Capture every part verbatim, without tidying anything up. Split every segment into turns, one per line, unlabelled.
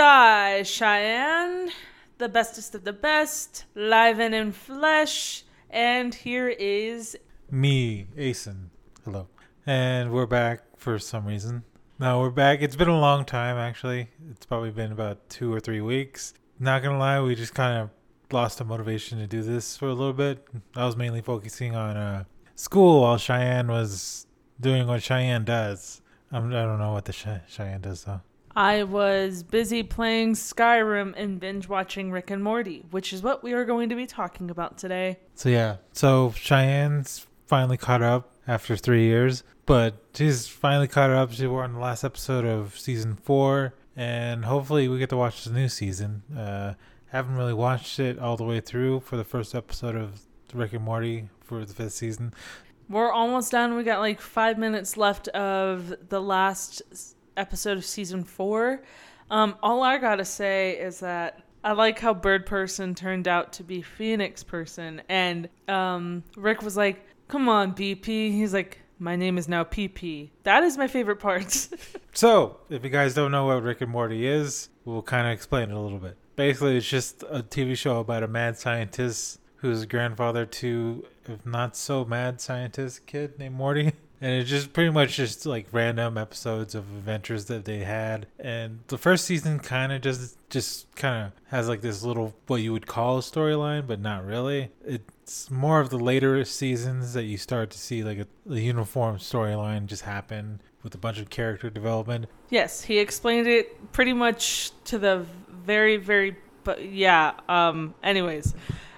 I, Cheyenne, the bestest of the best, live and in flesh, and here is
me, Asen. Hello. And we're back for some reason. No, we're back. It's been a long time, actually. It's probably been about two or three weeks. Not gonna lie, we just kind of lost the motivation to do this for a little bit. I was mainly focusing on uh, school while Cheyenne was doing what Cheyenne does. I'm, I don't know what the Che- Cheyenne does, though.
I was busy playing Skyrim and binge watching Rick and Morty, which is what we are going to be talking about today.
So yeah, so Cheyenne's finally caught up after three years, but she's finally caught up. She were on the last episode of season four, and hopefully we get to watch the new season. Uh, haven't really watched it all the way through for the first episode of Rick and Morty for the fifth season.
We're almost done. We got like five minutes left of the last episode of season four. Um, all I gotta say is that I like how Bird Person turned out to be Phoenix Person, and um, Rick was like, "Come on, B P." He's like, "My name is now P P." That is my favorite part.
So, if you guys don't know what Rick and Morty is, we'll kind of explain it a little bit. Basically, it's just a T V show about a mad scientist who's grandfather to a not so mad scientist kid named Morty. And it's just pretty much just like random episodes of adventures that they had. And the first season kind of just just kind of has like this little what you would call a storyline, but not really. It's more of the later seasons that you start to see like a, a uniform storyline just happen with a bunch of character development.
Yes, he explained it pretty much to the very, very, but yeah. Um. Anyways.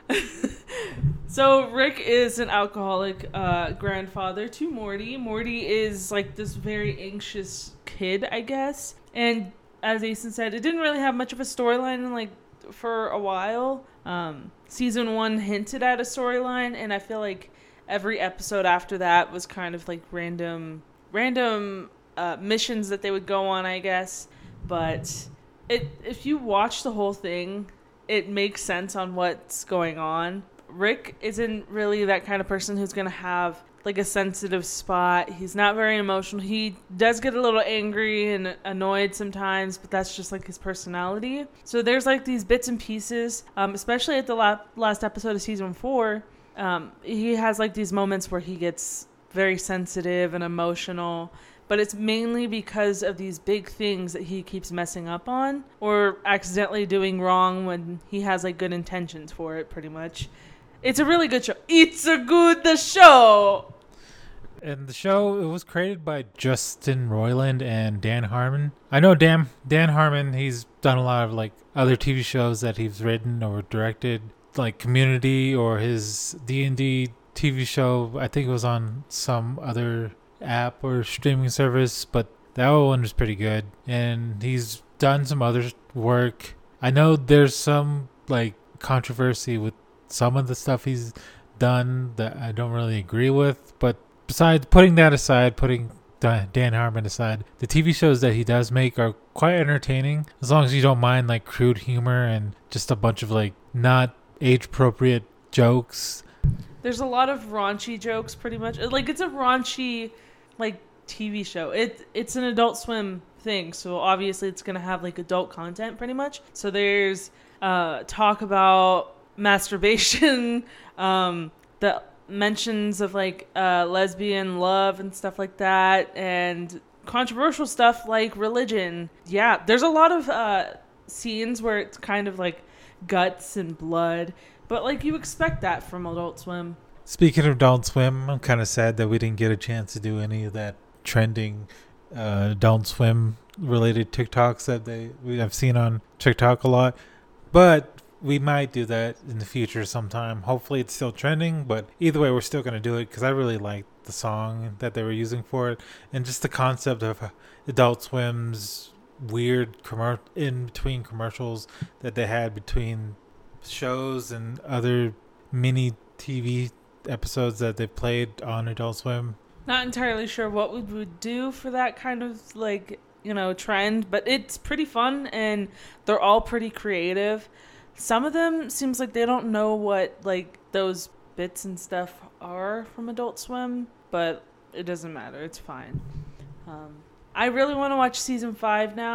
So Rick is an alcoholic uh, grandfather to Morty. Morty is like this very anxious kid, I guess. And as Asen said, it didn't really have much of a storyline like for a while. Um, season one hinted at a storyline, and I feel like every episode after that was kind of like random, random uh, missions that they would go on, I guess. But it, if you watch the whole thing, it makes sense on what's going on. Rick isn't really that kind of person who's going to have like a sensitive spot. He's not very emotional. He does get a little angry and annoyed sometimes, but that's just like his personality. So there's like these bits and pieces, um, especially at the la- last episode of season four. Um, he has like these moments where he gets very sensitive and emotional, but it's mainly because of these big things that he keeps messing up on or accidentally doing wrong when he has like good intentions for it, pretty much. It's a really good show. It's a good the show.
And the show, it was created by Justin Roiland and Dan Harmon. I know Dan Dan Harmon, he's done a lot of like other T V shows that he's written or directed, like Community or his D and D T V show. I think it was on some other app or streaming service, but that one was pretty good. And he's done some other work. I know there's some like controversy with some of the stuff he's done that I don't really agree with, but besides putting that aside, putting Dan Harmon aside, the T V shows that he does make are quite entertaining, as long as you don't mind like crude humor and just a bunch of like not age appropriate jokes.
There's a lot of raunchy jokes, pretty much. Like it's a raunchy like T V show. It it's an Adult Swim thing, so obviously it's gonna have like adult content, pretty much. So there's uh, talk about masturbation, um, the mentions of like uh, lesbian love and stuff like that, and controversial stuff like religion. Yeah, there's a lot of uh, scenes where it's kind of like guts and blood, but like you expect that from Adult Swim.
Speaking of Adult Swim, I'm kind of sad that we didn't get a chance to do any of that trending uh, Adult Swim related TikToks that they we have seen on TikTok a lot, but we might do that in the future sometime. Hopefully it's still trending, but either way, we're still going to do it because I really liked the song that they were using for it and just the concept of Adult Swim's weird commer- in between commercials that they had between shows and other mini T V episodes that they played on Adult Swim.
Not entirely sure what we would do for that kind of like, you know, trend, but it's pretty fun and they're all pretty creative. Some of them seems like they don't know what like those bits and stuff are from Adult Swim, but it doesn't matter. It's fine. Um, I really want to watch season five now.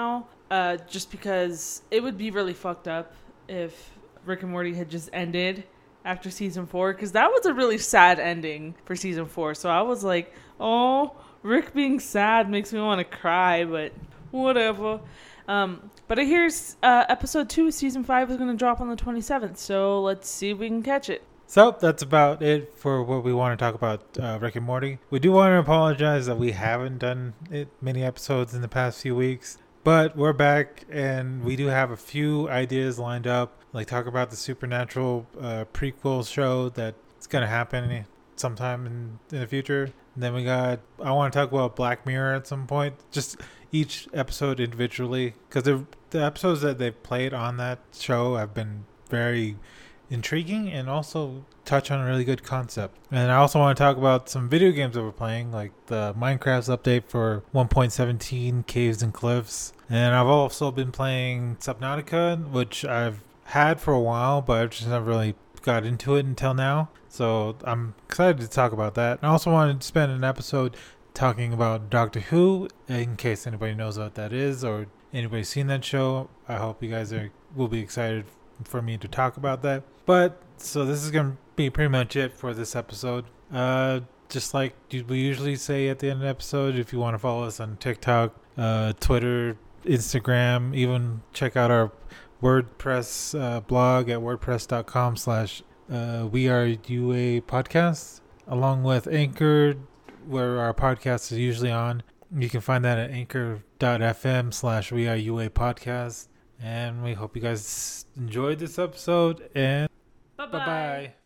uh, just because it would be really fucked up if Rick and Morty had just ended after season four, because that was a really sad ending for season four. So I was like, oh, Rick being sad makes me want to cry, but whatever. Um, but I hear uh, episode two of season five is going to drop on the twenty-seventh, so let's see if we can catch it.
So that's about it for what we want to talk about uh, Rick and Morty. We do want to apologize that we haven't done it many episodes in the past few weeks, but we're back and we do have a few ideas lined up. Like talk about the Supernatural uh, prequel show that's going to happen sometime in, in the future. And then we got, I want to talk about Black Mirror at some point. Just each episode individually. Because the, the episodes that they've played on that show have been very intriguing and also touch on a really good concept. And I also want to talk about some video games that we're playing, like the Minecraft's update for one point seventeen Caves and Cliffs. And I've also been playing Subnautica, which I've had for a while, but I've just never really got into it until now. So I'm excited to talk about that. I also wanted to spend an episode talking about Doctor Who, in case anybody knows what that is or anybody's seen that show. I hope you guys are will be excited for me to talk about that. But so this is going to be pretty much it for this episode. Uh, just like we usually say at the end of the episode, if you want to follow us on TikTok, uh, Twitter, Instagram, even check out our WordPress uh, blog at wordpress.com slash we are U A podcast, along with Anchor, where our podcast is usually on. You can find that at anchor.fm slash we are U A podcast. And we hope you guys enjoyed this episode, and
Bye-bye.
bye-bye.